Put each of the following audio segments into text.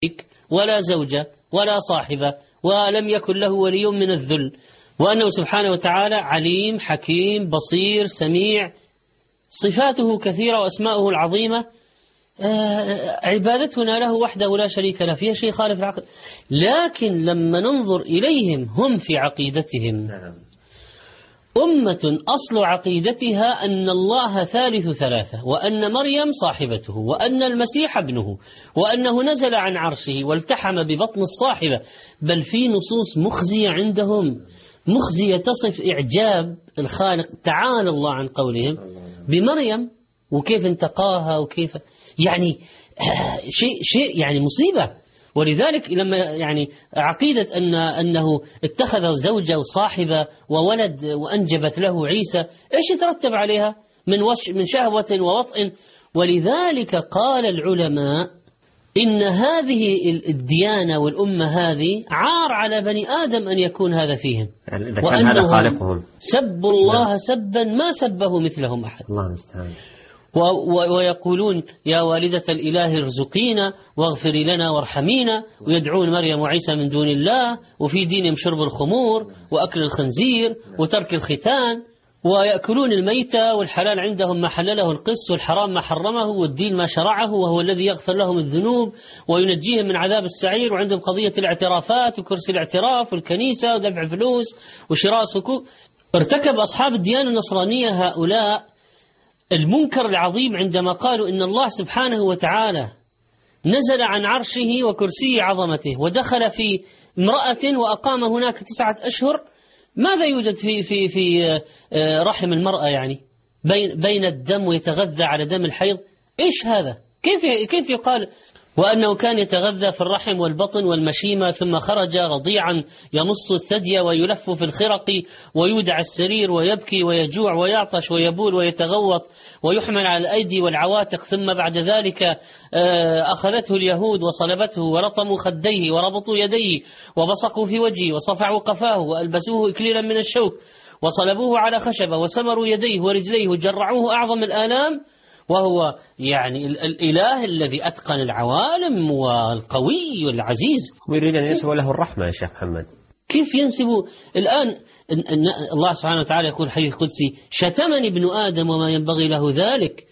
ولا زوجة ولا صاحبة، ولم يكن له ولي من الذل، وأنه سبحانه وتعالى عليم حكيم بصير سميع، صفاته كثيرة وأسماؤه العظيمة. عبادتنا له وحده لا شريك له فيها شيء خالف العقل. لكن لما ننظر إليهم هم في عقيدتهم، أمة أصل عقيدتها أن الله ثالث ثلاثة، وأن مريم صاحبته، وأن المسيح ابنه، وأنه نزل عن عرشه والتحم ببطن الصاحبة. بل في نصوص مخزية عندهم، مخزية تصف إعجاب الخالق تعالى الله عن قولهم بمريم، وكيف انتقاها، وكيف يعني شيء يعني مصيبة. ولذلك لما يعني عقيدة أنه اتخذ زوجة وصاحبة وولد وأنجبت له عيسى، إيش يترتب عليها من شهوة ووطء. ولذلك قال العلماء إن هذه الديانة والأمة هذه عار على بني آدم أن يكون هذا فيهم، يعني إذا كان هذا خالقهم سبوا الله سبا ما سبه مثلهم أحد. الله المستعان. ويقولون يا والدة الإله ارزقينا واغفري لنا وارحمينا، ويدعون مريم وعيسى من دون الله، وفي دينهم شرب الخمور وأكل الخنزير وترك الختان، ويأكلون الميتة، والحلال عندهم ما حلله القس، والحرام ما حرمه، والدين ما شرعه، وهو الذي يغفر لهم الذنوب وينجيهم من عذاب السعير. وعندهم قضية الاعترافات وكرسي الاعتراف والكنيسة ودفع فلوس وشراء صكوك. ارتكب أصحاب الديانة النصرانية هؤلاء المنكر العظيم عندما قالوا إن الله سبحانه وتعالى نزل عن عرشه وكرسي عظمته ودخل في امرأة وأقام هناك 9 أشهر. ماذا يوجد في رحم المرأة؟ يعني بين الدم ويتغذى على دم الحيض. إيش هذا؟ كيف يقال؟ وأنه كان يتغذى في الرحم والبطن والمشيمة، ثم خرج رضيعا يمص الثدي ويلف في الخرق ويودع السرير ويبكي ويجوع ويعطش ويبول ويتغوط ويحمل على الأيدي والعواتق. ثم بعد ذلك أخذته اليهود وصلبته ورطموا خديه وربطوا يديه وبصقوا في وجهه وصفعوا قفاه وألبسوه إكليلا من الشوك وصلبوه على خشبة وسمروا يديه ورجليه وجرعوه أعظم الآلام، وهو يعني الإله الذي أتقن العوالم والقوي والعزيز، ويريد أن ينسب له الرحمة يا شيخ محمد. كيف ينسب الآن؟ إن الله سبحانه وتعالى يقول حديث قدسي: شتمني ابن آدم وما ينبغي له ذلك،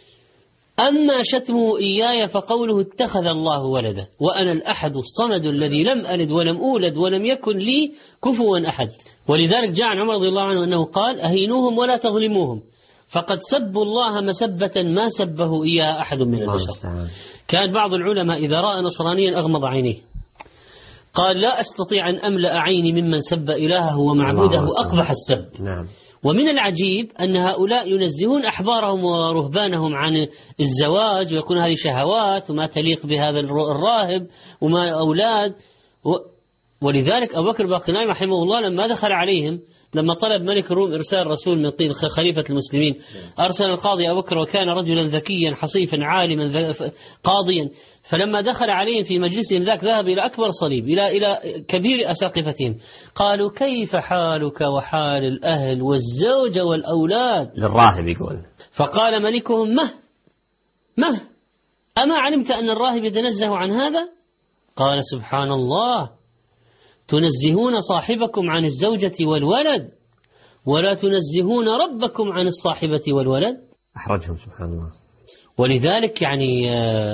أما شتمه إياي فقوله اتخذ الله ولده وأنا الأحد الصمد الذي لم ألد ولم أولد ولم يكن لي كفوا أحد. ولذلك جاء عن عمر رضي الله عنه أنه قال: أهينوهم ولا تظلموهم، فقد سبوا الله مسبة ما سبه إياه أحد من البشر. كان بعض العلماء إذا رأى نصرانيا أغمض عينيه، قال: لا أستطيع أن أملأ عيني ممن سب إلهه ومعبوده أقبح السب. ومن العجيب أن هؤلاء ينزهون أحبارهم ورهبانهم عن الزواج، ويكون هذه شهوات وما تليق بهذا الراهب وما أولاد. ولذلك أبو بكر باقلاني رحمه الله لما دخل عليهم، لما طلب ملك الروم إرسال رسول من خليفة المسلمين، أرسل القاضي أبو بكر، وكان رجلا ذكيا حصيفا عالما قاضيا. فلما دخل عليهم في مجلسهم ذاك ذهب إلى أكبر صليب، إلى كبير أساقفتهم، قالوا: كيف حالك وحال الأهل والزوجة والأولاد؟ للراهب يقول. فقال ملكهم: مه أما علمت أن الراهب يتنزه عن هذا؟ قال: سبحان الله، تنزهون صاحبكم عن الزوجة والولد ولا تنزهون ربكم عن الصاحبة والولد. أحرجهم سبحان الله. ولذلك يعني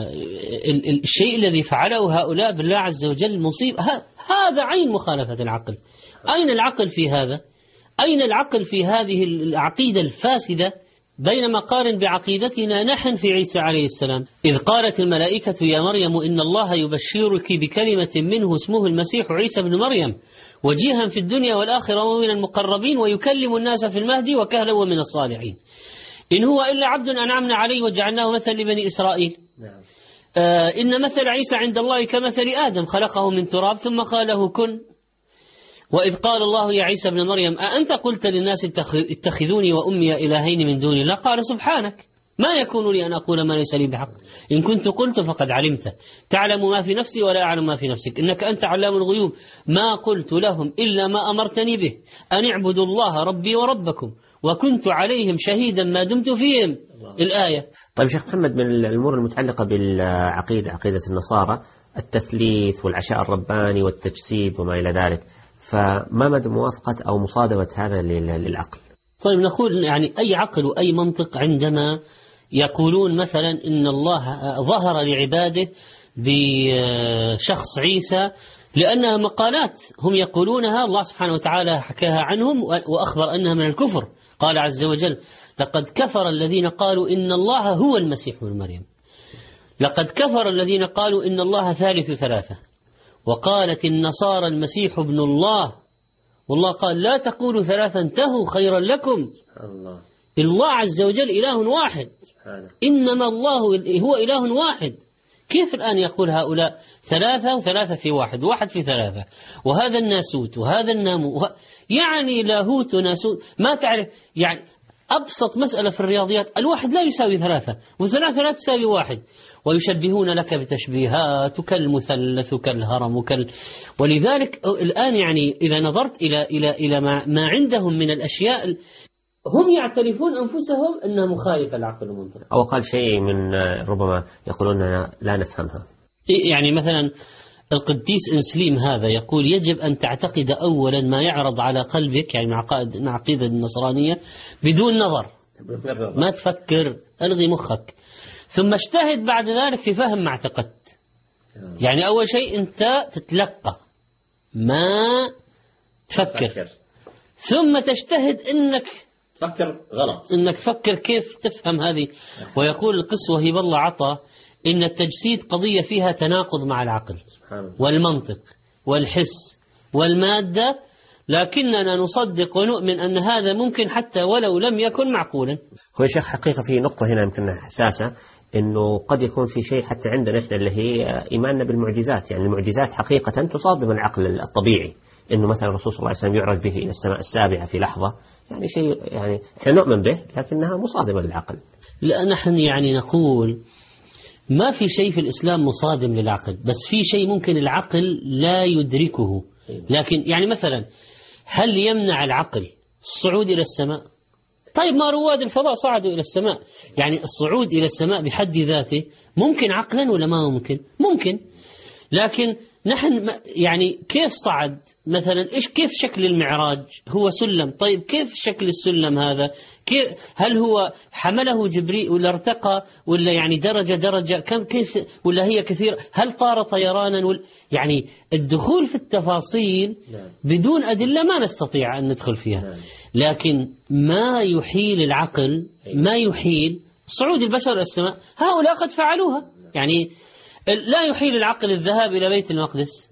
الشيء الذي فعله هؤلاء بالله عز وجل مصيب. هذا عين مخالفة العقل. أين العقل في هذا؟ أين العقل في هذه العقيدة الفاسدة؟ بينما قارن بعقيدتنا نحن في عيسى عليه السلام، إذ قالت الملائكة: يا مريم إن الله يبشرك بكلمة منه اسمه المسيح عيسى بن مريم وجيها في الدنيا والآخرة ومن المقربين ويكلم الناس في المهدي وكهلا ومن الصالحين، إن هو إلا عبد أنعمنا عليه وجعلناه مثلا لبني إسرائيل. إن مثل عيسى عند الله كمثل آدم خلقه من تراب ثم قال له كن. وإذ قال الله يا عيسى ابن مريم أأنت قلت للناس اتخذوني وأمي إلهين من دون الله؟ قال: سبحانك، ما يكون لي أن أقول ما ليس لي بحق، إن كنت قلت فقد علمته، تعلم ما في نفسي ولا أعلم ما في نفسك، إنك أنت علام الغيوب. ما قلت لهم إلا ما أمرتني به، أن اعبدوا الله ربي وربكم وكنت عليهم شهيدا ما دمت فيهم. الآية. طيب شيخ محمد، من الأمور المتعلقة بالعقيدة، عقيدة النصارى، التثليث والعشاء الرباني والتجسيد وما إلى ذلك، فما مدى موافقة أو مصادمة هذا للعقل؟ طيب نقول يعني أي عقل وأي منطق عندما يقولون مثلا إن الله ظهر لعباده بشخص عيسى، لأنها مقالات هم يقولونها، الله سبحانه وتعالى حكاها عنهم وأخبر أنها من الكفر. قال عز وجل: لقد كفر الذين قالوا إن الله هو المسيح ابن مريم. لقد كفر الذين قالوا إن الله ثالث ثلاثة. وقالت النصارى المسيح ابن الله. والله قال: لا تقولوا ثلاثا انتهوا خيرا لكم. الله عز وجل إله واحد، إنما الله هو إله واحد. كيف الآن يقول هؤلاء ثلاثة وثلاثة في واحد، واحد في ثلاثة، وهذا الناسوت وهذا الناموس، يعني لاهوت وناسوت، ما تعرف. يعني أبسط مسألة في الرياضيات، الواحد لا يساوي ثلاثة وثلاثة لا تساوي واحد، ويشبهون لك بتشبيهات كالمثلث وكالهرم ولذلك الآن يعني إذا نظرت إلى ما عندهم من الأشياء، هم يعترفون أنفسهم أنها مخالفة للعقل والمنطق، أو قال شيء من ربما يقولون لا نفهمها. يعني مثلا القديس إنسليم هذا يقول: يجب أن تعتقد أولا ما يعرض على قلبك، يعني مع عقيدة النصرانية، بدون نظر، ما تفكر، ألغي مخك، ثم اجتهد بعد ذلك في فهم ما اعتقدت. يعني أول شيء أنت تتلقى، ما تفكر، ثم تجتهد أنك تفكر غلط، أنك تفكر كيف تفهم هذه. ويقول القس وهب الله عطا إن التجسيد قضية فيها تناقض مع العقل والمنطق والحس والمادة، لكننا نصدق ونؤمن أن هذا ممكن حتى ولو لم يكن معقولا. هو يا شيخ حقيقة في نقطة هنا يمكن حساسة، إنه قد يكون في شيء حتى عندنا إحنا اللي هي إيماننا بالمعجزات. يعني المعجزات حقيقة تصادم العقل الطبيعي، إنه مثلا الرسول صلى الله عليه وسلم يعرج به إلى السماء السابعة في لحظة، يعني شيء يعني إحنا نؤمن به لكنها مصادمة للعقل. لا، نحن يعني نقول ما في شيء في الإسلام مصادم للعقل، بس في شيء ممكن العقل لا يدركه. لكن يعني مثلا هل يمنع العقل الصعود إلى السماء؟ طيب ما رواد الفضاء صعدوا إلى السماء، يعني الصعود إلى السماء بحد ذاته ممكن عقلا ولا ما ممكن؟ ممكن. لكن نحن يعني كيف صعد مثلا؟ كيف شكل المعراج؟ هو سلم، طيب كيف شكل السلم هذا؟ هل هو حمله جبريل ولا ارتقى ولا يعني درجة كيف ولا هي كثير؟ هل طار طيرانا يعني الدخول في التفاصيل بدون أدلة ما نستطيع أن ندخل فيها. لكن ما يحيل العقل، ما يحيل صعود البشر إلى السماء، هؤلاء قد فعلوها. يعني لا يحيل العقل الذهاب إلى بيت المقدس،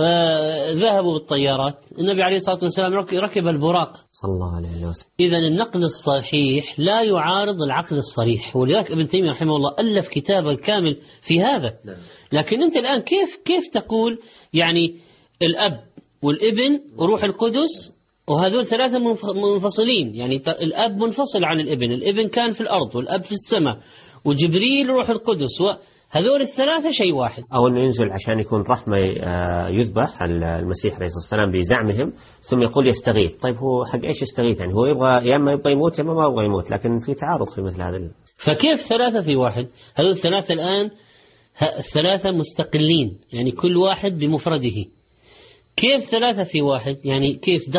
ذهبوا بالطيارات، النبي عليه الصلاة والسلام ركب البراق صلى الله عليه وسلم. إذن النقل الصحيح لا يعارض العقل الصريح، ولذلك ابن تيمية رحمه الله ألف كتابا كامل في هذا. لكن أنت الآن كيف تقول يعني الأب والابن وروح القدس وهذول ثلاثة منفصلين؟ يعني الأب منفصل عن الابن كان في الأرض والأب في السماء وجبريل روح القدس، هذول الثلاثة شيء إما أو أنه ينزل عشان يكون رحمة، يذبح المسيح عليه الصلاة والسلام بزعمهم، ثم يقول يستغيث. طيب هو حق إيش يستغيث؟ يعني هو يبغى يا إما يبغى يموت يا إما ما يبغى يموت، لكن في تعارض في مثل هذا. فكيف ثلاثة في واحد؟ هذول الثلاثة الآن الثلاثة مستقلين، يعني كل واحد بمفرده. كيف ثلاثة في واحد؟ يعني كيف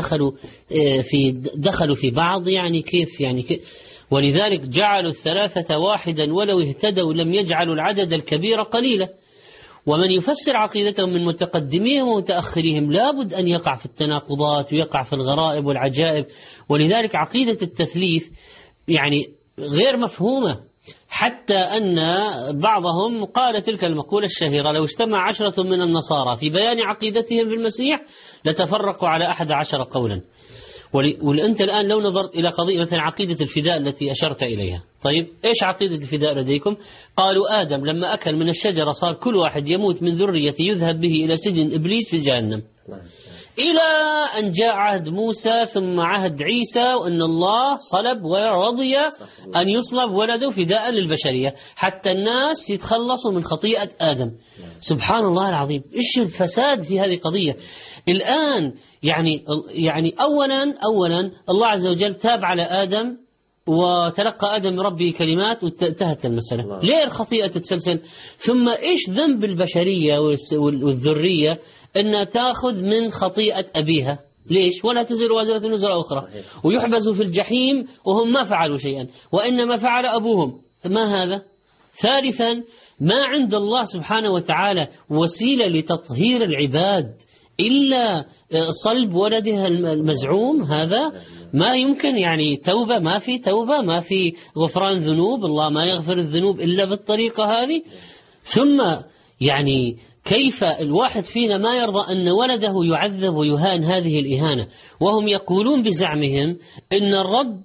دخلوا في بعض؟ يعني كيف ولذلك جعلوا الثلاثة واحدا ولو اهتدوا لم يجعلوا العدد الكبير قليلا. ومن يفسر عقيدتهم من متقدميهم ومتأخريهم لابد أن يقع في التناقضات ويقع في الغرائب والعجائب. ولذلك عقيدة التثليث يعني غير مفهومة، حتى أن بعضهم قال تلك المقولة الشهيرة: لو اجتمع 10 من النصارى في بيان عقيدتهم بالمسيح لتفرقوا على 11 قولا. وأنت الآن لو نظرت إلى قضية مثلا عقيدة الفداء التي أشرت إليها، طيب إيش عقيدة الفداء لديكم؟ قالوا آدم لما أكل من الشجرة صار كل واحد يموت من ذريته يذهب به إلى سجن إبليس في جهنم، إلى أن جاء عهد موسى ثم عهد عيسى، وأن الله صلب ورضي أن يصلب ولده فداء للبشرية حتى الناس يتخلصوا من خطيئة آدم. سبحان الله العظيم، إيش الفساد في هذه القضية! الآن يعني أولا الله عز وجل تاب على آدم وتلقى آدم من ربه كلمات وانتهت المسألة. ليه الخطيئة تتسلسل؟ ثم إيش ذنب البشرية والذرية أن تأخذ من خطيئة أبيها؟ ليش؟ ولا تزر وازرة وزر أخرى، ويحبسوا في الجحيم وهم ما فعلوا شيئا وإنما فعل أبوهم. ما هذا؟ ثالثا، ما عند الله سبحانه وتعالى وسيلة لتطهير العباد إلا صلب ولدها المزعوم. هذا ما يمكن، يعني توبة ما في توبة، ما في غفران ذنوب، الله ما يغفر الذنوب إلا بالطريقة هذه. ثم يعني كيف الواحد فينا ما يرضى أن ولده يعذب ويهان هذه الإهانة، وهم يقولون بزعمهم إن الرب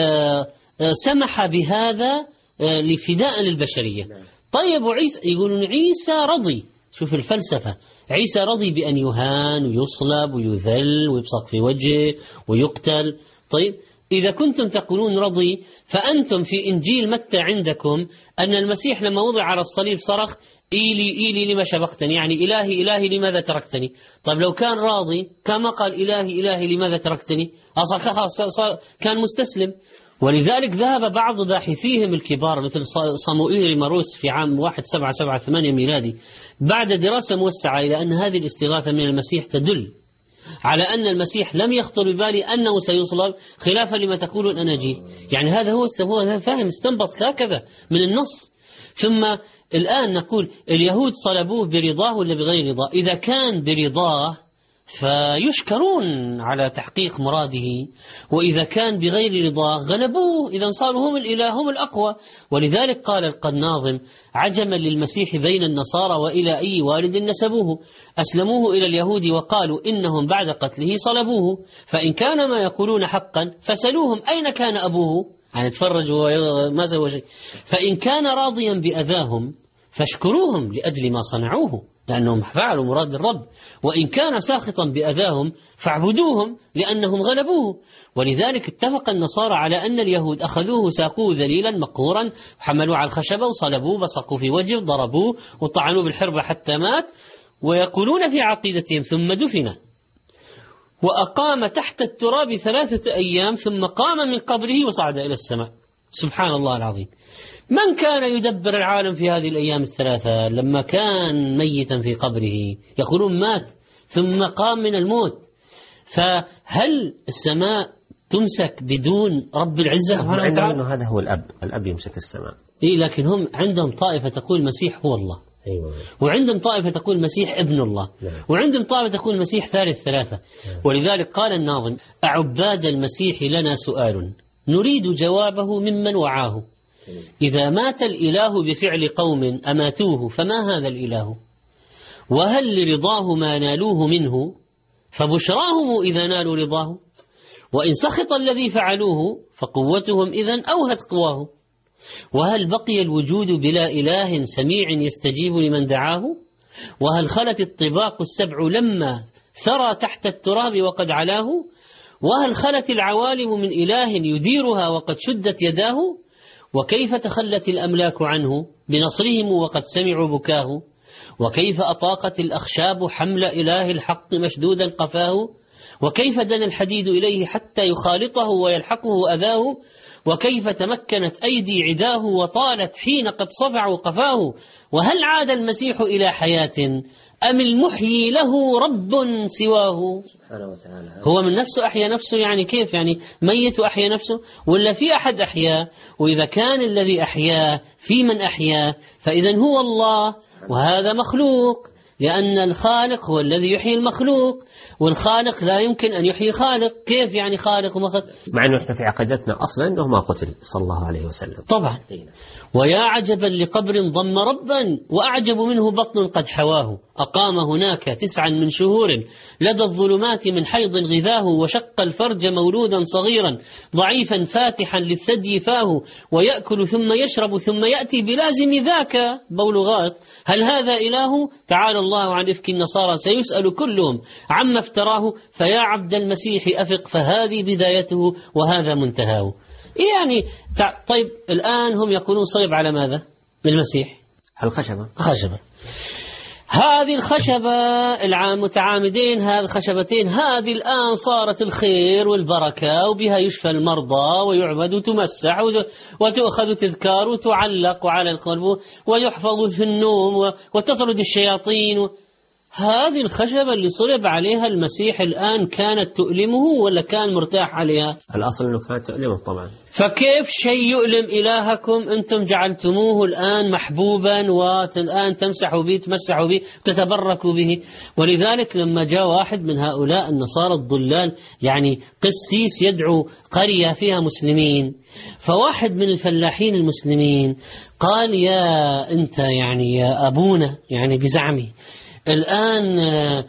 سمح بهذا لفداء للبشرية. طيب وعيسى، يقولون عيسى رضي. شوف الفلسفة، عيسى رضي بأن يهان ويصلب ويذل ويبصق في وجهه ويقتل. طيب إذا كنتم تقولون رضي، فأنتم في إنجيل متى عندكم أن المسيح لما وضع على الصليب صرخ إيلي إيلي لما شبقتني، يعني إلهي إلهي لماذا تركتني. طيب لو كان راضي كما قال إلهي إلهي لماذا تركتني، أصلا كان مستسلم. ولذلك ذهب بعض باحثيهم الكبار مثل صموئيل ماروس في عام 1778 ميلادي بعد دراسة موسعة إلى أن هذه الاستغاثة من المسيح تدل على أن المسيح لم يخطر ببالي أنه سيصلب، خلافا لما تقول الأناجيل. يعني هذا هو فاهم، استنبط هكذا من النص. ثم الآن نقول اليهود صلبوه برضاه ولا بغير رضاه؟ إذا كان برضاه فيشكرون على تحقيق مراده، وإذا كان بغير رضاه غلبوه، إذا صاروا هم الإله هم الأقوى. ولذلك قال الناظم: عجما للمسيح بين النصارى وإلى أي والد نسبوه، أسلموه إلى اليهود وقالوا إنهم بعد قتله صلبوه، فإن كان ما يقولون حقا فسلوهم أين كان أبوه، يعني تفرجوا ما سوى شيء. فإن كان راضيا بأذاهم فاشكروهم لأجل ما صنعوه لأنهم فعلوا مراد الرب، وإن كان ساخطا بأذاهم فاعبدوهم لأنهم غلبوه. ولذلك اتفق النصارى على أن اليهود أخذوه ساقوه ذليلا مقهورا، حملوه على الخشبة وصلبوه، بصقوا في وجهه، ضربوه وطعنوه بالحربة حتى مات. ويقولون في عقيدتهم: ثم دفن وأقام تحت التراب 3 أيام ثم قام من قبره وصعد إلى السماء. سبحان الله العظيم. من كان يدبر العالم في هذه الأيام 3 لما كان ميتا في قبره؟ يقولون مات ثم قام من الموت. فهل السماء تمسك بدون رب العزة سبحانه وتعالى؟ أنه هذا هو الأب يمسك السماء. لكن هم عندهم طائفة تقول المسيح هو الله، وعندهم طائفة تقول المسيح ابن الله، وعندهم طائفة تقول المسيح ثالث 3. ولذلك قال الناظم: أعباد المسيح لنا سؤال نريد جوابه ممن وعاه، إذا مات الإله بفعل قوم أماتوه فما هذا الإله، وهل لرضاه ما نالوه منه فبشراهم إذا نالوا رضاه، وإن سخط الذي فعلوه فقوتهم إذن أوهت قواه، وهل بقي الوجود بلا إله سميع يستجيب لمن دعاه، وهل خلت الطباق السبع لما ثرى تحت التراب وقد علاه، وهل خلت العوالم من إله يديرها وقد شدت يداه، وكيف تخلت الأملاك عنه بنصرهم وقد سمعوا بكاه، وكيف أطاقت الأخشاب حمل إله الحق مشدودا قفاه، وكيف دنا الحديد إليه حتى يخالطه ويلحقه أذاه، وكيف تمكنت أيدي عداه وطالت حين قد صفعوا قفاه، وهل عاد المسيح إلى حياة أم المحيي له رب سواه. سبحانه وتعالى. هو من نفسه أحيا نفسه، يعني كيف؟ يعني ميت أحيا نفسه ولا في أحد أحيا؟ وإذا كان الذي أحيا في من أحيا فإذا هو الله، وهذا مخلوق، لأن الخالق هو الذي يحيي المخلوق، والخالق لا يمكن أن يحيي خالق. كيف يعني خالق ومخلوق؟ مع أنه إحنا في عقيدتنا أصلا أنه ما قتل صلى الله عليه وسلم. طبعا. ويا عجبا لقبر ضم ربا وأعجب منه بطن قد حواه، أقام هناك 9 من شهور لدى الظلمات من حيض غذاه، وشق الفرج مولودا صغيرا ضعيفا فاتحا للثدي فاه، ويأكل ثم يشرب ثم يأتي بلازم ذاك بولغات، هل هذا إله؟ تعالى الله عن إفك النصارى سيسأل كلهم عما افتراه، فيا عبد المسيح أفق فهذه بدايته وهذا منتهاه. يعني طيب الآن هم يقولون صلب على ماذا؟ المسيح على الخشبة. خشبة. هذه الخشبة المتعامدين، هذه الخشبتين هذه الآن صارت الخير والبركة، وبها يشفى المرضى ويعبد وتمسح وتؤخذ تذكار وتعلق على القلب ويحفظ في النوم وتطرد الشياطين. هذه الخشبة اللي صلب عليها المسيح الآن كانت تؤلمه ولا كان مرتاح عليها؟ الأصل أنه كانت تؤلمه طبعا. فكيف شيء يؤلم إلهكم أنتم جعلتموه الآن محبوبا والآن تمسحوا به تمسحوا به تتبركوا به؟ ولذلك لما جاء واحد من هؤلاء النصارى الضلال، يعني قسيس يدعو قرية فيها مسلمين، فواحد من الفلاحين المسلمين قال يا أنت يعني يا أبونا، يعني بزعمه الآن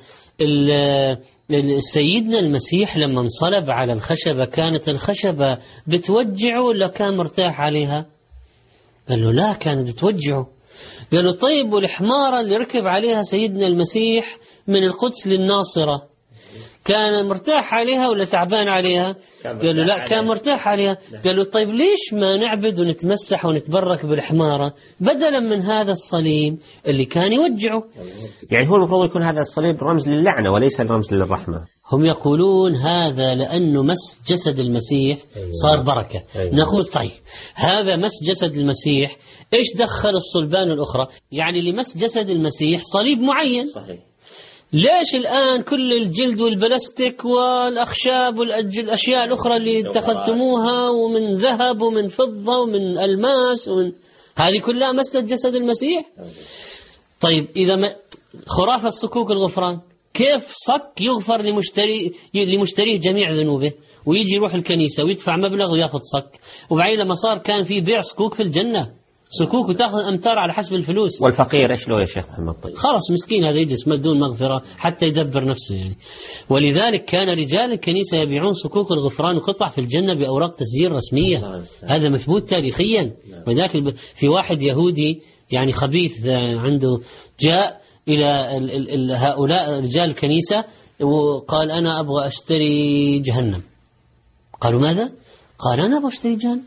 سيدنا المسيح لما انصلب على الخشبة كانت الخشبة بتوجعه ولا كان مرتاح عليها؟ قال له لا، كانت بتوجعه. قال له طيب والحمارة اللي ركب عليها سيدنا المسيح من القدس للناصرة كان مرتاح عليها ولا تعبان عليها؟ قال له لا، كان مرتاح عليها. قال له طيب ليش ما نعبد ونتمسح ونتبرك بالحمارة بدلا من هذا الصليب اللي كان يوجعه؟ يعني هو المفروض يكون هذا الصليب رمز للعنة وليس رمز للرحمة. هم يقولون هذا لأنه مس جسد المسيح صار بركة. نقول طيب هذا مس جسد المسيح، إيش دخل الصلبان الأخرى؟ يعني لمس جسد المسيح صليب معين. صحيح. ليش الآن كل الجلد والبلاستيك والأخشاب والأشياء الأخرى اللي اتخذتموها ومن ذهب ومن فضة ومن ألماس هذه كلها مست جسد المسيح؟ طيب إذا ما خرافة صكوك الغفران، كيف صك يغفر لمشتريه جميع ذنوبه ويجي يروح الكنيسة ويدفع مبلغ وياخذ صك، وبعدين لما صار كان في بيع صكوك في الجنة، صكوك وتاخذ أمتار على حسب الفلوس. والفقير إيش له يا شيخ محمد؟ طيب خلاص مسكين هذا يجلس بدون مغفرة حتى يدبر نفسه يعني. ولذلك كان رجال الكنيسة يبيعون صكوك الغفران وقطع في الجنة بأوراق تسجيل رسمية. هذا مثبوت تاريخيا. وذاك في واحد يهودي يعني خبيث عنده جاء إلى هؤلاء رجال الكنيسة وقال أنا أبغى أشتري جهنم. قالوا ماذا؟ قال أنا أبغى أشتري جهنم.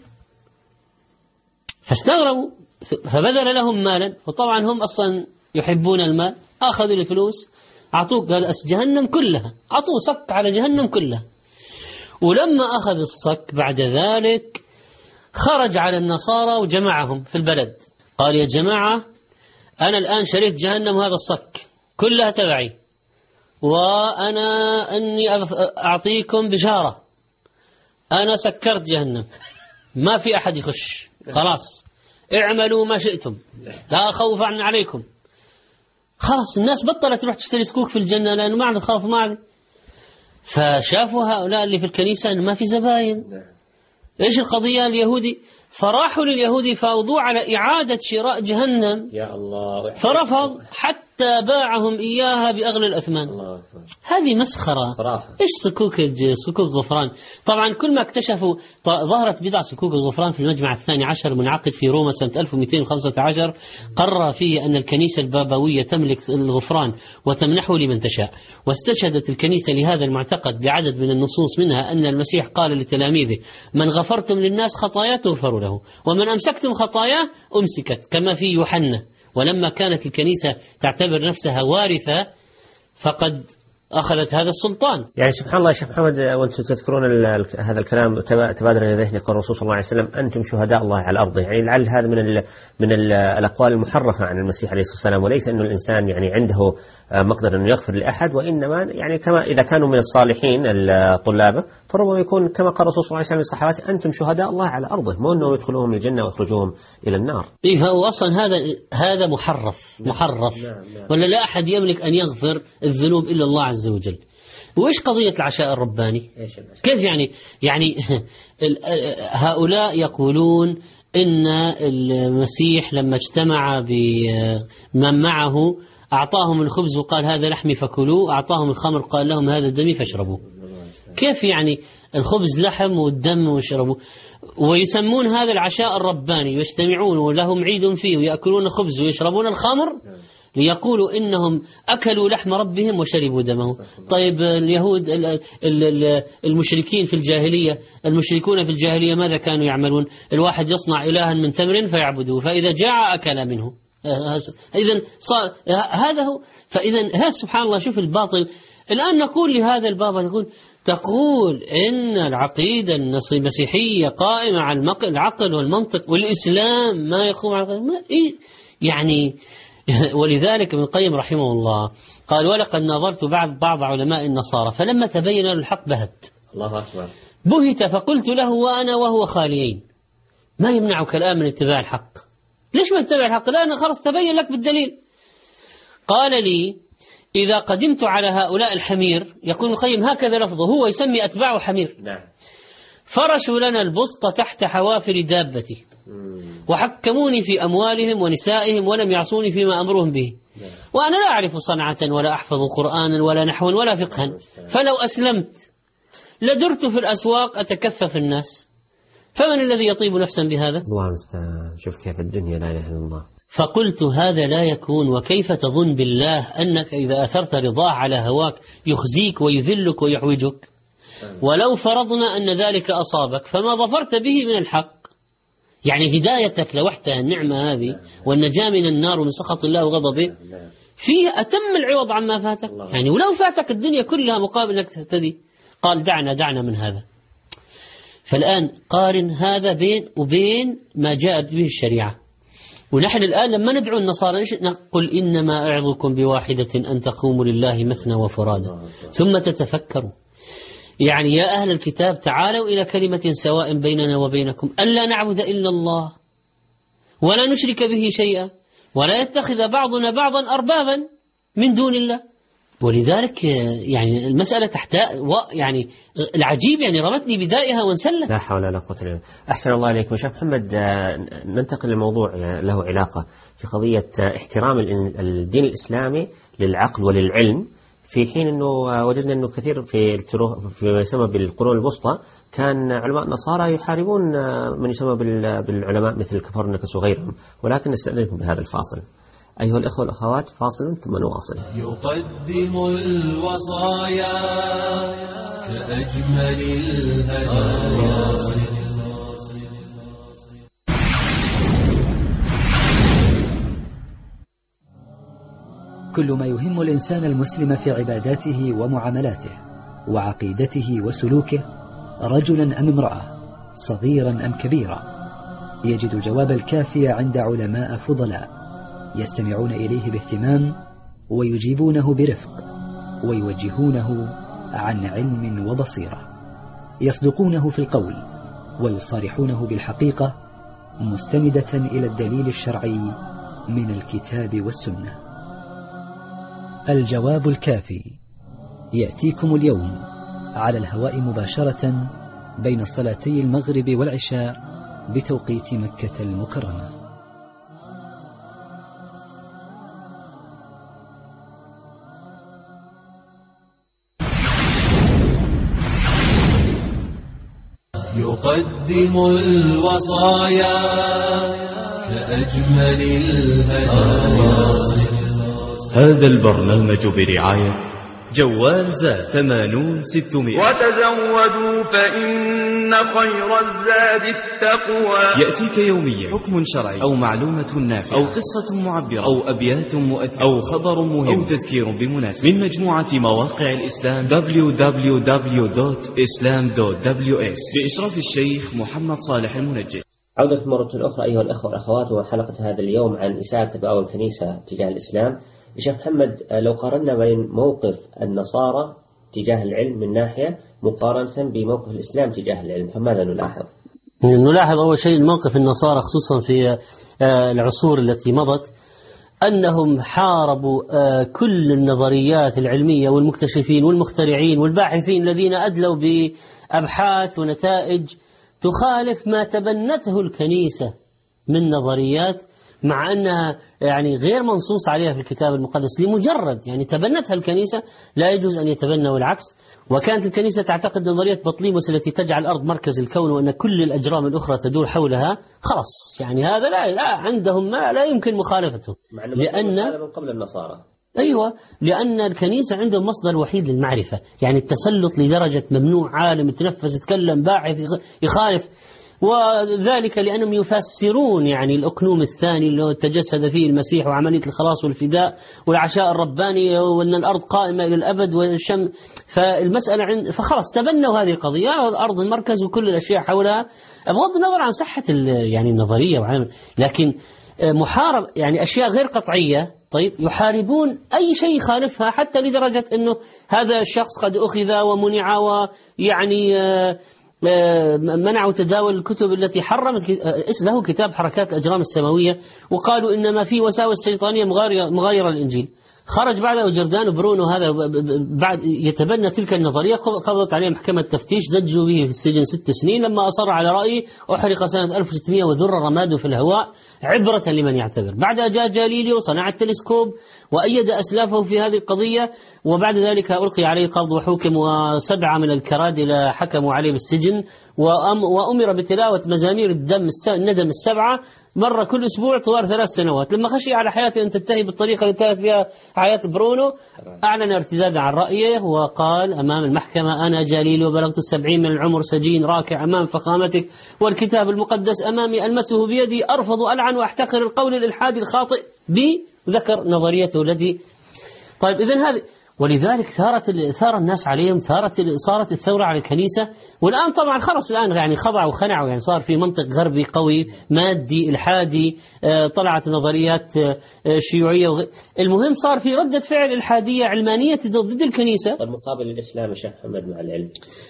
فاستغربوا فبذل لهم مالا، وطبعا هم أصلا يحبون المال، أخذوا الفلوس أعطوه، قال جهنم كلها، أعطوه صك على جهنم كلها. ولما أخذ الصك بعد ذلك خرج على النصارى وجمعهم في البلد، قال يا جماعة أنا الآن شريت جهنم وهذا الصك كلها تبعي، وأنا أني أعطيكم بشارة، أنا سكرت جهنم ما في أحد يخش، خلاص اعملوا ما شئتم لا خوف عليكم. خلاص الناس بطلت تروح تشتري سكوك في الجنة لأنه ما عاد خوف ما عاد. فشافوا هؤلاء اللي في الكنيسة أنه ما في زباين، إيش القضية؟ اليهودي فراحوا لليهودي فاوضوا على إعادة شراء جهنم، يا الله، فرفض حتى باعهم إياها بأغلى الأثمان. هذه مسخرة. إيش صكوك غفران؟ طبعا كل ما اكتشفوا ظهرت بدع صكوك الغفران في المجمع الثاني عشر منعقد في روما سنة 1215، قرر فيه أن الكنيسة البابوية تملك الغفران وتمنحه لمن تشاء، واستشهدت الكنيسة لهذا المعتقد بعدد من النصوص، منها أن المسيح قال لتلاميذه من غفرتم للناس خطاياه تغفر له، ومن أمسكتم خطاياه أمسكت، كما في يوحنا. ولما كانت الكنيسة تعتبر نفسها وارثة فقد أخذت هذا السلطان. يعني سبحان الله يا شيخ محمد، وأنتم تذكرون هذا الكلام تبادر إلى ذهني قول الرسول صلى الله عليه وسلم أنتم شهداء الله على الأرض. يعني لعل هذا من الأقوال المحرفة عن المسيح عليه الصلاة والسلام، وليس أن الإنسان يعني عنده مقدر أنه يغفر لأحد، وإنما يعني كما إذا كانوا من الصالحين الطلابة فربما يكون كما قال الرسول صلى الله عليه وسلم للصحابة أنتم شهداء الله على أرضه، مو أنه يدخلوهم الجنة ويخرجوهم إلى النار. إيه هو أصلا هذا محرف. نعم. ولا لا أحد يملك أن يغفر الذنوب إلا الله عز وجل. وإيش قضية العشاء الرباني؟ كيف يعني هؤلاء يقولون إن المسيح لما اجتمع بمن معه أعطاهم الخبز وقال هذا لحمي فكلوه، أعطاهم الخمر قال لهم هذا دمي فاشربوه. كيف يعني الخبز لحم والدم واشربوه؟ ويسمون هذا العشاء الرباني، يجتمعون ولهم عيد فيه ويأكلون خبز ويشربون الخمر ليقولوا إنهم أكلوا لحم ربهم وشربوا دمه. طيب اليهود المشركين في الجاهلية، المشركون في الجاهلية ماذا كانوا يعملون؟ الواحد يصنع إلها من تمر فيعبدوه، فإذا جاع أكل منه، إذن صار هذا هو. فإذا هذا سبحان الله، شوف الباطل. الآن نقول لهذا الباب، تقول إن العقيدة المسيحية قائمة على العقل والمنطق، والإسلام ما يقوم على يعني. ولذلك ابن القيم رحمه الله قال: ولقد نظرت بعض علماء النصارى فلما تبين له الحق بهت. الله أكبر. بهت فقلت له: وأنا وهو خاليين، ما يمنعك الآن من اتباع الحق؟ ليش ما تتبع الحق؟ لأن خلاص تبين لك بالدليل. قال لي: إذا قدمت على هؤلاء الحمير، يقول القيم هكذا لفظه، هو يسمي أتباعه حمير، نعم، فرشوا لنا البسط تحت حوافر دابتي، وحكموني في أموالهم ونسائهم، ولم يعصوني فيما أمرهم به، وأنا لا أعرف صنعة ولا أحفظ قرآنا ولا نحوا ولا فقها، فلو أسلمت لدرت في الأسواق أتكفف الناس، فمن الذي يطيب نفسا بهذا؟ الله المستعان. شوف كيف الدنيا لا إله إلا الله. فقلت: هذا لا يكون، وكيف تظن بالله أنك إذا أثرت رضاه على هواك يخزيك ويذلك ويحوجك؟ ولو فرضنا أن ذلك أصابك فما ظفرت به من الحق. يعني هدايتك لوحدها النعمة هذه والنجاة من النار ومن سخط الله وغضبه فيه أتم العوض عما فاتك. يعني ولو فاتك الدنيا كلها مقابل أنك تهتدي. قال: دعنا من هذا. فالآن قارن هذا بين وبين ما جاءت به الشريعة. ونحن الآن لما ندعو النصارى نقول: إنما أعظكم بواحدة أن تقوموا لله مثنى وفرادا ثم تتفكروا. يعني يا أهل الكتاب تعالوا إلى كلمة سواء بيننا وبينكم ألا نعبد إلا الله ولا نشرك به شيئا ولا يتخذ بعضنا بعضا أربابا من دون الله. ولذلك يعني المسألة يعني العجيب، يعني رمتني بدائها وانسلت. لا حول ولا قوة إلا بالله. أحسن الله عليكم شيخ محمد. ننتقل لموضوع له علاقة في قضية احترام الدين الإسلامي للعقل وللعلم، في حين أنه وجدنا أنه كثير في يسمى بالقرون الوسطى كان علماء النصارى يحاربون من يسمى بالعلماء مثل كوبرنيكوس وغيرهم. ولكن نستأذنكم بهذا الفاصل. أيها الأخوة والأخوات، فاصل ثم نواصل. يقدم الوصايا كأجمل الهدايا. كل ما يهم الإنسان المسلم في عباداته ومعاملاته وعقيدته وسلوكه، رجلا أم امرأة، صغيرا أم كبيرا، يجد الجواب الكافي عند علماء فضلاء يستمعون إليه باهتمام ويجيبونه برفق ويوجهونه عن علم وبصيرة، يصدقونه في القول ويصارحونه بالحقيقة مستندة إلى الدليل الشرعي من الكتاب والسنة. الجواب الكافي يأتيكم اليوم على الهواء مباشرة بين صلاتي المغرب والعشاء بتوقيت مكة المكرمة. يقدم الوصايا كأجمل الهدايا. هذا البرنامج برعاية جوال زاد 80600. وتزودوا فإن خير الزاد التقوى. يأتيك يوميا حكم شرعي أو معلومة نافعة أو قصة معبرة أو أبيات مؤثرة أو خبر مهم أو تذكير بمناسبة، من مجموعة مواقع الإسلام www.islam.ws بإشراف الشيخ محمد صالح المنجد. عودة مرة أخرى أيها الأخوة والأخوات، وحلقة هذا اليوم عن إساءة أبواب الكنيسة تجاه الإسلام. شيخ محمد، لو قارنا بين موقف النصارى تجاه العلم من ناحية مقارنة بموقف الإسلام تجاه العلم، فماذا نلاحظ؟ نلاحظ أول شيء موقف النصارى خصوصا في العصور التي مضت أنهم حاربوا كل النظريات العلمية والمكتشفين والمخترعين والباحثين الذين أدلوا بأبحاث ونتائج تخالف ما تبنته الكنيسة من نظريات، مع أنها يعني غير منصوص عليها في الكتاب المقدس، لمجرد يعني تبنتها الكنيسة لا يجوز أن يتبنوا العكس. وكانت الكنيسة تعتقد نظرية بطليموس التي تجعل الأرض مركز الكون وأن كل الأجرام الأخرى تدور حولها، خلاص يعني هذا لا عندهم ما لا يمكن مخالفته، لأن هذا من قبل النصارى. أيوة، لأن الكنيسة عندهم مصدر وحيد للمعرفة، يعني التسلط لدرجة ممنوع عالم يتنفس يتكلم باحث يخالف وذلك لأنهم يفسرون يعني الأقنوم الثاني اللي تجسد فيه المسيح وعملية الخلاص والفداء والعشاء الرباني وأن الأرض قائمة إلى الأبد والشم. فالمسألة فخلاص تبنوا هذه القضية، الأرض المركز وكل الأشياء حولها، بغض النظر عن صحة يعني النظرية لكن محارب يعني أشياء غير قطعية. طيب يحاربون أي شيء يخالفها، حتى لدرجة أنه هذا الشخص قد أخذ ومنع ويعني منعوا تداول الكتب التي حرمت له كتاب حركات الأجرام السماوية، وقالوا إنما في وساوس شيطانية مغايرة للإنجيل. خرج بعده جردان برونو هذا بعد يتبنى تلك النظرية، قبضت عليه محكمة تفتيش، زجوا به في السجن 6 سنين لما أصر على رأيه، أحرق سنة 1600 وذر رماده في الهواء عبرة لمن يعتبر. بعدها جاء جاليليو صنع التلسكوب وأيد أسلافه في هذه القضية، وبعد ذلك ألقي عليه قبض وحكم، و7 من الكرادلة حكموا عليه بالسجن، وأمر بتلاوة مزامير الندم 7 مرة كل أسبوع طوال 3 سنوات. لما خشي على حياته أن تنتهي بالطريقة اللي انتهت فيها حياة برونو، أعلن ارتدادا عن رأيه وقال أمام المحكمة: أنا جاليليو بلغت 70 من العمر، سجين راكع أمام فخامتك والكتاب المقدس أمامي، ألمسه بيدي، أرفض ألعن وأحتقر القول الإلحادي الخاطئ بي، ذكر نظريته التي. طيب إذن هذه، ولذلك ثار الناس عليهم، صارت الثورة على الكنيسة. والآن طبعا خلص الآن يعني خضعوا وخنعوا، يعني صار في منطق غربي قوي مادي إلحادي، طلعت نظريات شيوعية المهم صار في ردة فعل إلحادية علمانية ضد الكنيسة. المقابل للإسلام يا شيخ محمد مع العلم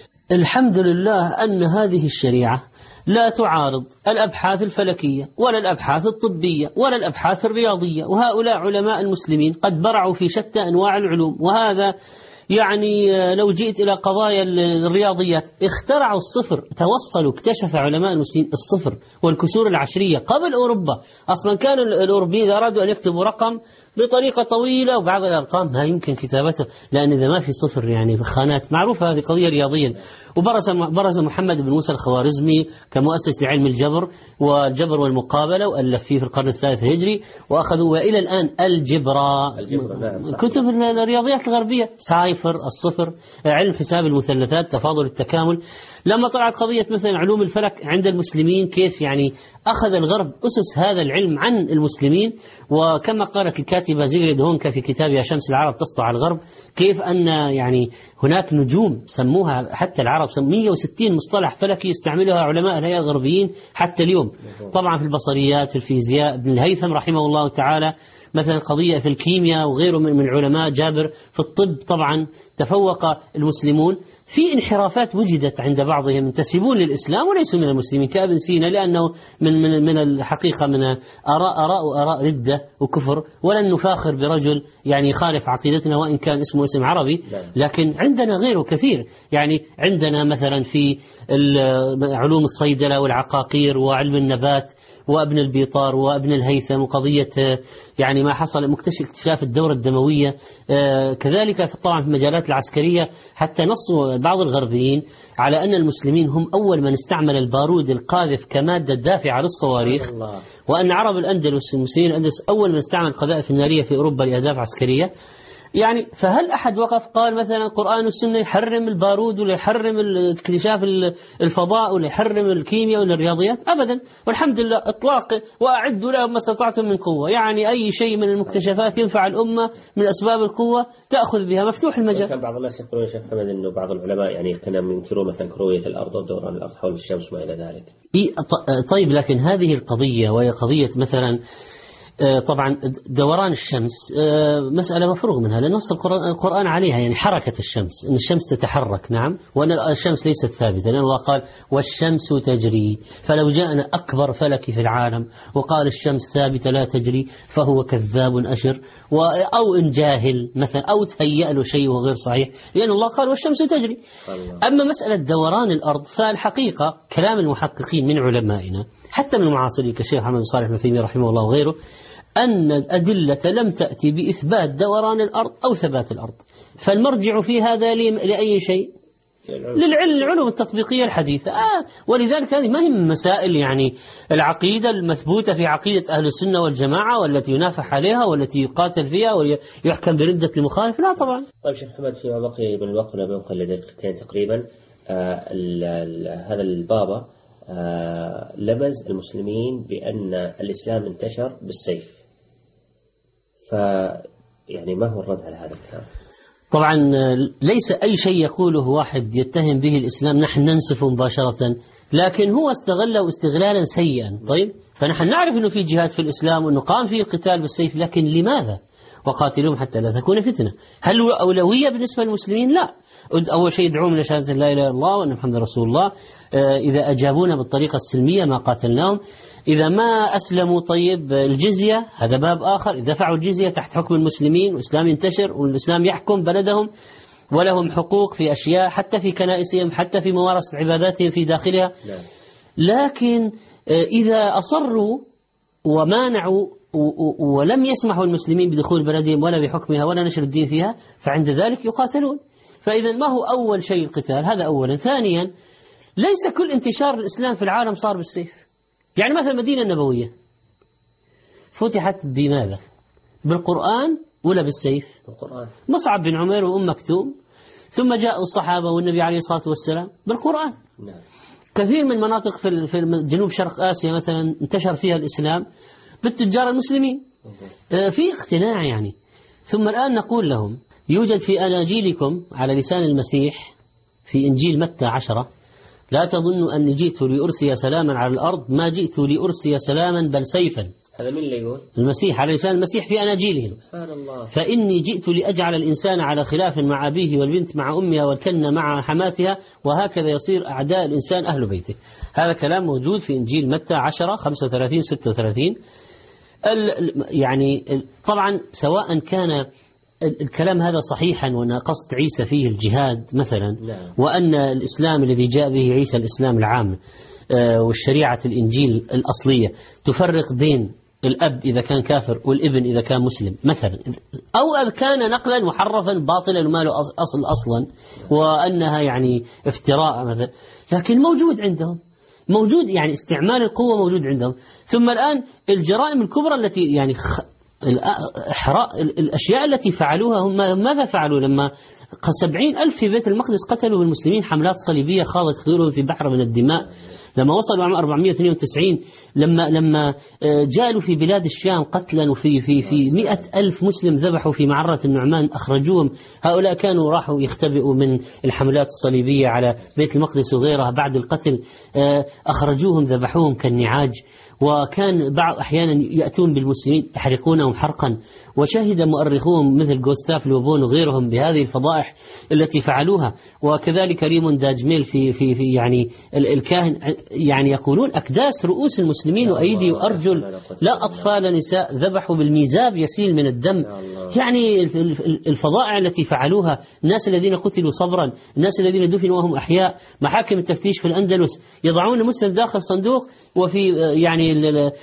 الحمد لله أن هذه الشريعة لا تعارض الأبحاث الفلكية ولا الأبحاث الطبية ولا الأبحاث الرياضية، وهؤلاء علماء المسلمين قد برعوا في شتى أنواع العلوم. وهذا يعني لو جئت إلى قضايا الرياضيات، اخترعوا الصفر، توصلوا اكتشف علماء المسلمين الصفر والكسور العشرية قبل أوروبا. أصلا كانوا الأوروبيين إذا أرادوا أن يكتبوا رقم بطريقة طويلة وبعض الأرقام ما يمكن كتابتها، لأن إذا ما في صفر يعني في الخانات، معروفة هذه قضية رياضيا. وبرز محمد بن موسى الخوارزمي كمؤسس لعلم الجبر والجبر والمقابلة، وألف فيه في القرن الثالث الهجري، وأخذوا وإلى الآن الجبرة كتب الرياضيات الغربية، سايفر الصفر، علم حساب المثلثات، تفاضل التكامل. لما طلعت قضية مثلا علوم الفلك عند المسلمين، كيف يعني أخذ الغرب أسس هذا العلم عن المسلمين. وكما قالت الكاتبة زيغريد هونكا في كتابها شمس العرب تسطع الغرب، كيف أن يعني هناك نجوم سموها حتى العرب 160 مصطلح فلكي يستعملها علماء الهيئة الغربيين حتى اليوم. طبعا في البصريات، في الفيزياء، ابن الهيثم رحمه الله تعالى مثلا قضية في الكيمياء، وغيره من العلماء، جابر في الطب. طبعا تفوق المسلمون. في انحرافات وجدت عند بعضهم ينتسبون للإسلام وليسوا من المسلمين كابن سينا، لأنه من الحقيقة من آراء ردة وكفر، ولن نفاخر برجل يعني يخالف عقيدتنا وإن كان اسمه اسم عربي. لكن عندنا غيره كثير، يعني عندنا مثلا في علوم الصيدلة والعقاقير وعلم النبات وابن البيطار وابن الهيثم، وقضية يعني ما حصل اكتشاف الدورة الدموية. كذلك طبعا في المجالات العسكرية، حتى نصوا بعض الغربيين على أن المسلمين هم أول من استعمل البارود القاذف كمادة دافعة للصواريخ، وأن عرب الأندلس المسلمين الأندلس أول من استعمل القذائف النارية في أوروبا لأهداف عسكرية. يعني فهل أحد وقف قال مثلا القرآن والسنة يحرم البارود ولا يحرم اكتشاف الفضاء ولا يحرم الكيمياء ولا الرياضيات؟ أبدا، والحمد لله إطلاق وأعدوا لهم ما استطعتم من قوة. يعني أي شيء من المكتشفات ينفع الأمة من أسباب القوة تأخذ بها، مفتوح المجال. كان بعض الناس يقولون يا شيخ محمد إنه بعض العلماء يعني كانوا ينكرون مثلا كروية الأرض ودوران الأرض حول الشمس وما إلى ذلك. طيب، لكن هذه القضية وهي قضية مثلا طبعا دوران الشمس مسألة مفروغ منها، لأن نص القرآن عليها، يعني حركة الشمس، أن الشمس تتحرك، نعم، وأن الشمس ليست ثابتة، لأن الله قال والشمس تجري. فلو جاءنا أكبر فلك في العالم وقال الشمس ثابتة لا تجري فهو كذاب أشر، أو إن جاهل مثلا، أو تهيأ له شيء وغير صحيح، لأن الله قال والشمس تجري. أما مسألة دوران الأرض فالحقيقة كلام المحققين من علمائنا حتى من المعاصرين كالشيخ محمد صالح بن تيمية رحمه الله وغيره، أن الأدلة لم تأتي بإثبات دوران الأرض أو ثبات الأرض. فالمرجع في هذا لأي شيء؟ للعلوم التطبيقية الحديثة. ولذلك هذه ما هي من مسائل يعني العقيدة المثبوتة في عقيدة أهل السنة والجماعة، والتي ينافح عليها والتي يقاتل فيها ويحكم بردة المخالف. لا طبعا. طيب شيخ محمد، فيما بقي من الوقت ونبقى لدقيقتين تقريبا، هذا البابا لمز المسلمين بأن الإسلام انتشر بالسيف، فيعني ما هو الرد على هذا الكلام؟ طبعا ليس أي شيء يقوله واحد يتهم به الإسلام نحن ننسفه مباشرة، لكن هو استغله استغلالا سيئا. طيب، فنحن نعرف أنه في جهاد في الإسلام وأنه قام فيه القتال بالسيف، لكن لماذا؟ وقاتلوهم حتى لا تكون فتنة. هل هو أولوية بالنسبة للمسلمين؟ لا. أول شيء يدعوهم إلى شهادة لا إله إلا الله وأن محمد رسول الله. إذا أجابونا بالطريقة السلمية ما قاتلناهم. إذا ما أسلموا طيب الجزية، هذا باب آخر. إذا دفعوا الجزية تحت حكم المسلمين والإسلام ينتشر والإسلام يحكم بلدهم ولهم حقوق في أشياء حتى في كنائسهم حتى في ممارسة عباداتهم في داخلها. لكن إذا أصروا ومانعوا ولم يسمحوا المسلمين بدخول بلدهم ولا بحكمها ولا نشر الدين فيها، فعند ذلك يقاتلون. فإذا ما هو أول شيء القتال؟ هذا أولا. ثانيا، ليس كل انتشار الإسلام في العالم صار بالسيف. يعني مثلا المدينة النبوية فتحت بماذا؟ بالقرآن ولا بالسيف؟ بالقرآن. مصعب بن عمير وأم مكتوم، ثم جاء الصحابة والنبي عليه الصلاة والسلام بالقرآن. نعم. كثير من مناطق في جنوب شرق آسيا مثلا انتشر فيها الإسلام بالتجار المسلمين في اقتناع يعني. ثم الآن نقول لهم يوجد في أناجيلكم على لسان المسيح في إنجيل متى 10: لا تظنوا أني جئت لأرسي سلاما على الأرض، ما جئت لأرسي سلاما بل سيفا. هذا من اللي يقول؟ المسيح على لسان المسيح في أناجيلهم. فإني جئت لأجعل الإنسان على خلاف مع أبيه والبنت مع أمها والكنة مع حماتها وهكذا يصير أعداء الإنسان أهل بيته. هذا كلام موجود في إنجيل متى 10 35 36. يعني طبعا سواء كان الكلام هذا صحيحا وأن قصد عيسى فيه الجهاد مثلا، وأن الإسلام الذي جاء به عيسى الإسلام العام والشريعة الإنجيل الأصلية تفرق بين الأب إذا كان كافر والابن إذا كان مسلم مثلا، أو كان نقلا محرفا باطلا وما له أصل أصلا وأنها يعني افتراء مثلا، لكن موجود عندهم، موجود يعني استعمال القوة موجود عندهم. ثم الآن الجرائم الكبرى التي يعني الأشياء التي فعلوها هم ماذا فعلوا؟ لما 70,000 في بيت المقدس قتلوا المسلمين حملات صليبية خاضت خيولهم في بحر من الدماء. لما وصلوا عام 492 لما جالوا في بلاد الشام قتلا وفي 100,000 مسلم ذبحوا في معرة النعمان أخرجوهم. هؤلاء كانوا راحوا يختبئوا من الحملات الصليبية على بيت المقدس وغيرها، بعد القتل أخرجوهم ذبحوهم كالنعاج. وكان بعض أحيانا يأتون بالمسلمين يحرقونهم حرقا، وشهد مؤرخون مثل غوستاف لوبون وغيرهم بهذه الفضائح التي فعلوها. وكذلك ريمون داجميل في يعني الكاهن يعني يقولون أكداس رؤوس المسلمين وأيدي وأرجل لا أطفال نساء ذبحوا بالميزاب يسيل من الدم. يعني الفضائح التي فعلوها، الناس الذين قتلوا صبرا، الناس الذين دفنوا وهم أحياء. محاكم التفتيش في الأندلس يضعون المسلم داخل صندوق وفي يعني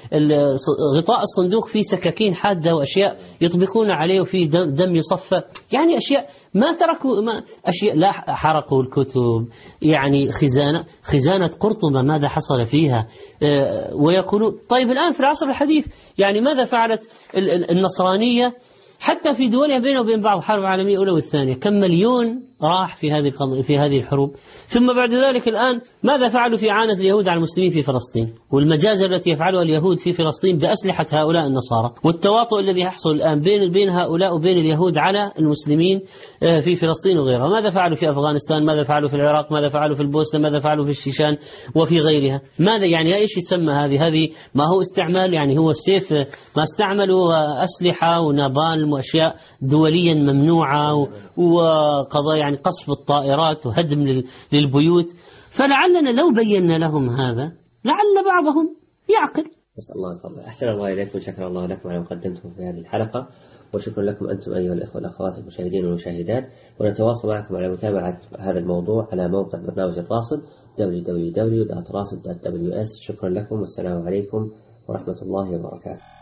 غطاء الصندوق فيه سكاكين حادة وأشياء يطبقون عليه وفيه دم يصفى، يعني أشياء ما تركوا أشياء لا حرقوا الكتب. يعني خزانة قرطبة ماذا حصل فيها؟ ويقولون طيب الآن في العصر الحديث يعني ماذا فعلت النصرانية حتى في دولها بينه وبين بعض الحرب العالمية الأولى والثانية؟ كم مليون راح في هذه الحروب. ثم بعد ذلك الآن ماذا فعلوا في إعانة اليهود على المسلمين في فلسطين، والمجازر التي يفعلها اليهود في فلسطين بأسلحة هؤلاء النصارى، والتواطؤ الذي يحصل الآن بين هؤلاء وبين اليهود على المسلمين في فلسطين وغيرها. ماذا فعلوا في أفغانستان؟ ماذا فعلوا في العراق؟ ماذا فعلوا في البوسنة؟ ماذا فعلوا في الشيشان وفي غيرها؟ ماذا يعني إيش يسمى هذه ما هو استعمال؟ يعني هو السيف ما استعملوا أسلحة ونابالم وأشياء دوليا ممنوعة وقضايا يعني قصف الطائرات وهدم للبيوت. فلعلنا لو بينا لهم هذا لعل بعضهم يعقل. نسأل الله الفضل. أحسن الله إليكم، شكر الله لكم على مقدمتكم في هذه الحلقة، وشكرا لكم أنتم أيها الإخوة والأخوات المشاهدين والمشاهدات. ونتواصل معكم على متابعة هذا الموضوع على موقع برنامج الراصد www.rasid.ws. شكرا لكم والسلام عليكم ورحمة الله وبركاته.